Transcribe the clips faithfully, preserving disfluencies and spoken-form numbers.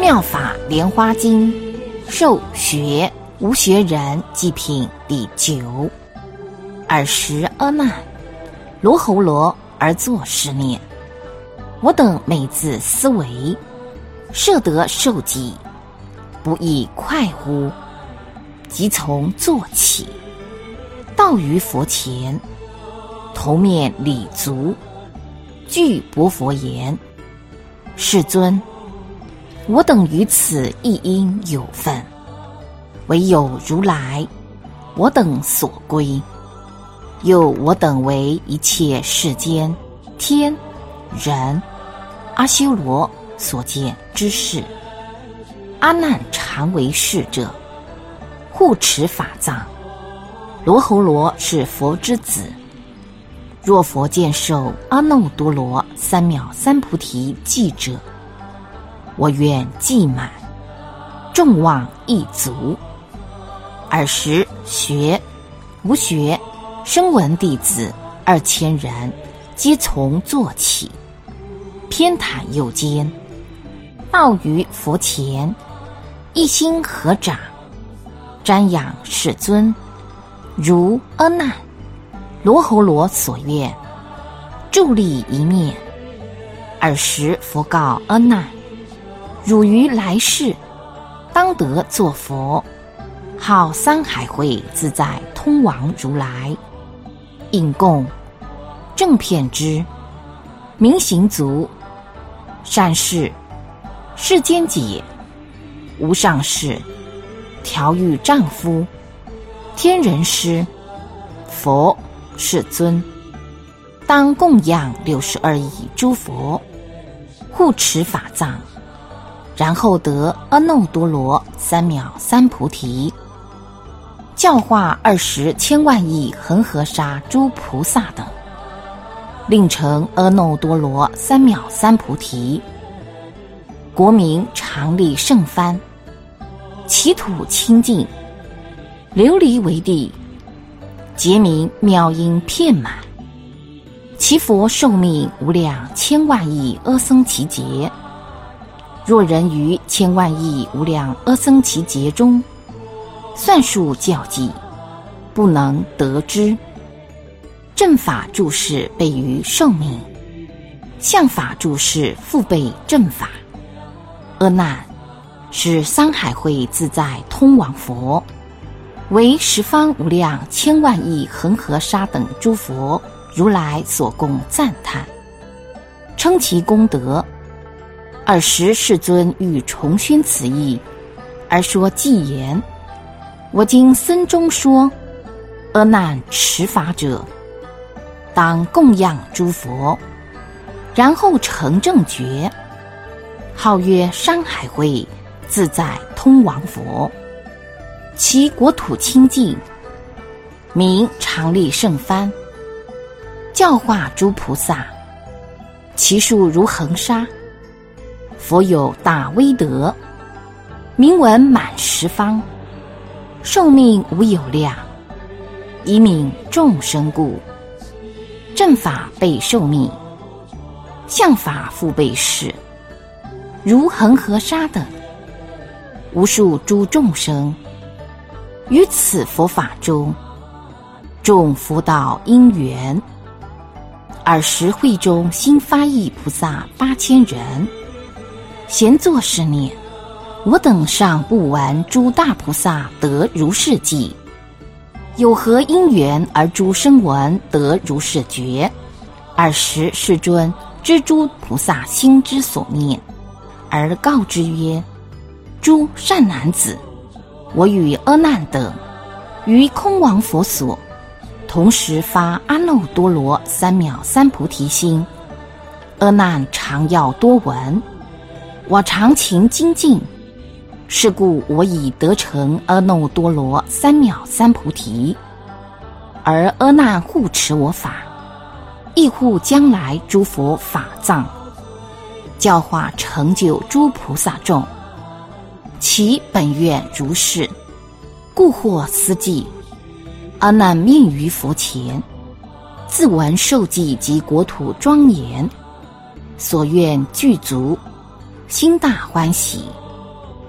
妙法莲花经受学无学人祭品第九。尔时阿难，罗睺罗而作是念：我等每自思维，摄得受记，不亦快乎？即从坐起，到于佛前，头面礼足，具薄佛言：世尊，我等于此亦应有份，唯有如来，我等所归。又我等为一切世间天人阿修罗所见之事，阿难常为侍者，护持法藏。罗睺罗是佛之子，若佛见受阿耨多罗三藐三菩提记者，我愿记满，众望一足。尔时学无学声闻弟子二千人，皆从坐起，偏袒右肩，到于佛前，一心合掌，瞻仰世尊，如阿难、罗睺罗所愿，伫立一面。尔时佛告阿难：汝于来世当得作佛，号三海会自在通王如来，应供正遍知，明行足，善事世间解，无上士，调御丈夫，天人师，佛世尊，当供养六十二亿诸佛，护持法藏，然后得阿耨多罗三藐三菩提，教化二十千万亿恒河沙诸菩萨等，令成阿耨多罗三藐三菩提，国名常立胜幡，其土清净，琉璃为地，结名妙音遍满，其佛寿命无量千万亿阿僧祇劫。若人于千万亿无量阿僧祇劫中算数校计，不能得知。正法住世备于寿命，相法住世复备正法。阿难，是三海会自在通王佛，为十方无量千万亿恒河沙等诸佛如来所供赞叹，称其功德。尔时世尊欲重宣此义，而说偈言：我今僧中说，阿难持法者，当供养诸佛，然后成正觉，号曰山海会自在通王佛，其国土清净，名常立胜幡，教化诸菩萨，其数如恒沙。佛有大威德，名闻满十方，寿命无有量，以悯众生故。正法备寿命，相法复备世，如恒河沙等无数诸众生，于此佛法中众佛道因缘。尔时会中新发意菩萨八千人，咸作是念：我等尚不闻诸大菩萨得如是记，有何因缘而诸声闻得如是觉？尔时世尊知诸菩萨心之所念，而告之曰：诸善男子，我与阿难等于空王佛所，同时发阿耨多罗三藐三菩提心。阿难常要多闻，我常勤精进，是故我已得成阿耨多罗三藐三菩提。而阿难护持我法，亦护将来诸佛法藏，教化成就诸菩萨众，其本愿如是，故获思记。阿难面于佛前，自闻受记及国土庄严，所愿具足，心大欢喜，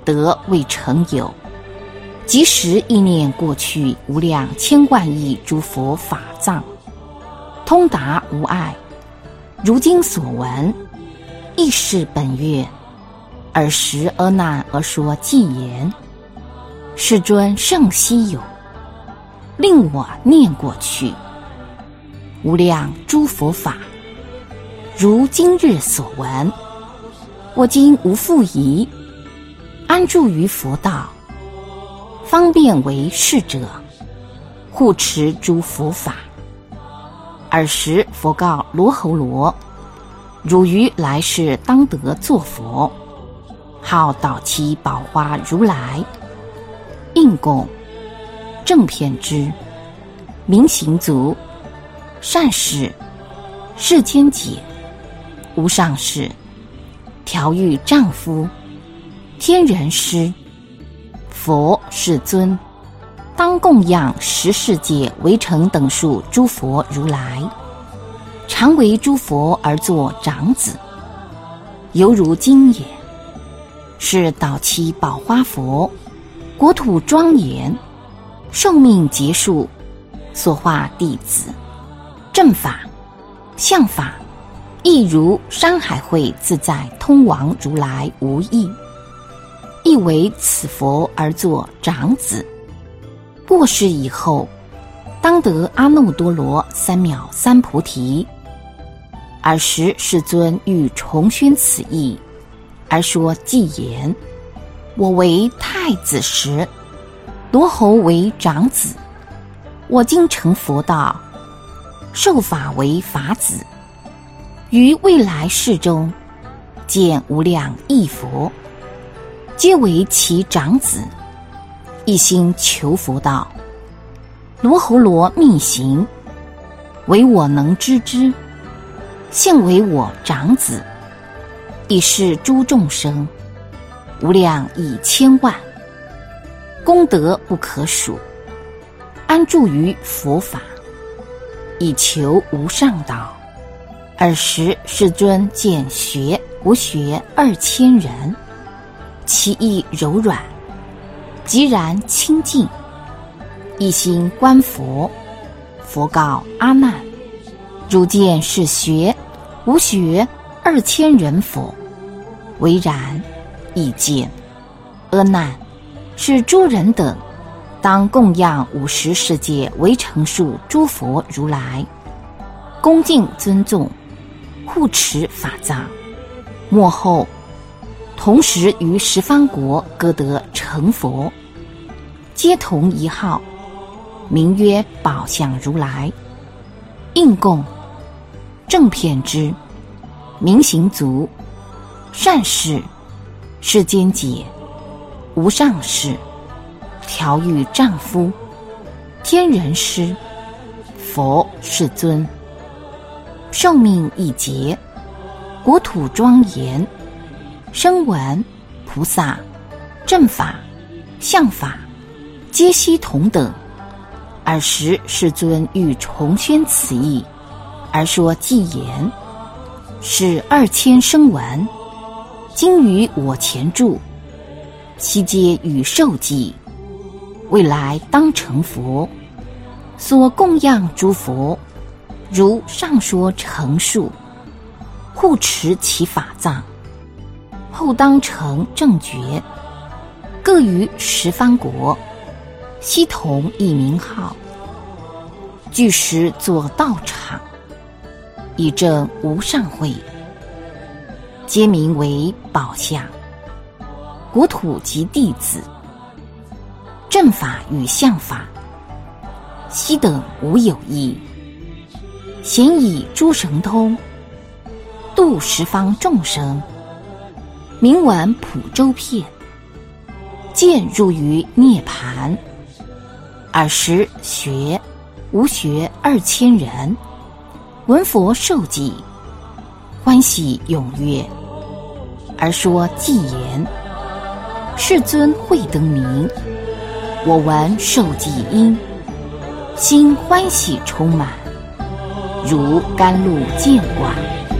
德未成有。即时意念过去无量千万亿诸佛法藏，通达无碍。如今所闻，亦是本月。尔时阿难而说偈言：世尊甚稀有，令我念过去。无量诸佛法，如今日所闻，我今无复疑，安住于佛道，方便为侍者，护持诸佛法。尔时佛告罗睺罗：汝于来世当得作佛，号导期宝花如来。应供正遍知，明行足，善事，世间解，无上士，调御丈夫，天人师，佛世尊，当供养十世界围城等数诸佛如来，常为诸佛而作长子，犹如今也。是导期宝花佛，国土庄严，寿命结束，所化弟子，正法、相法，亦如山海会自在通往如来无异，亦为此佛而作长子。过世以后，当得阿耨多罗三藐三菩提。尔时世尊欲重宣此义，而说偈言：我为太子时，罗睺为长子。我今成佛道，受法为法子。于未来世中，见无量亿佛，皆为其长子，一心求佛道。罗睺罗密行，唯我能知之，现为我长子，以是诸众生，无量亿千万，功德不可数，安住于佛法，以求无上道。尔时世尊见学无学二千人，其意柔软，寂然清净，一心观佛。佛告阿难：汝见是学无学二千人否？唯然，亦见。阿难，是诸人等当供养五十世界围城数诸佛如来，恭敬尊重，护持法藏。末后同时于十方国各得成佛，皆同一号，名曰宝相如来。应供正遍知，明行足，善事，世间解，无上士，调御丈夫，天人师，佛世尊，寿命一劫，国土庄严，声闻、菩萨、正法、相法，皆悉同等。尔时世尊欲重宣此义，而说偈言：是二千声闻，今于我前住，悉皆与受记，未来当成佛，所供养诸佛，如上说成数，护持其法藏，后当成正觉，各于十方国，悉同一名号，具时作道场，以证无上慧，皆名为宝相。国土及弟子，正法与相法，悉等无有异。咸以诸神通，度十方众生，名闻普周遍，渐入于涅盘。尔时学无学二千人，闻佛受记，欢喜踊跃，而说偈言：世尊慧灯明，我闻受记音，心欢喜充满，如甘露见灌。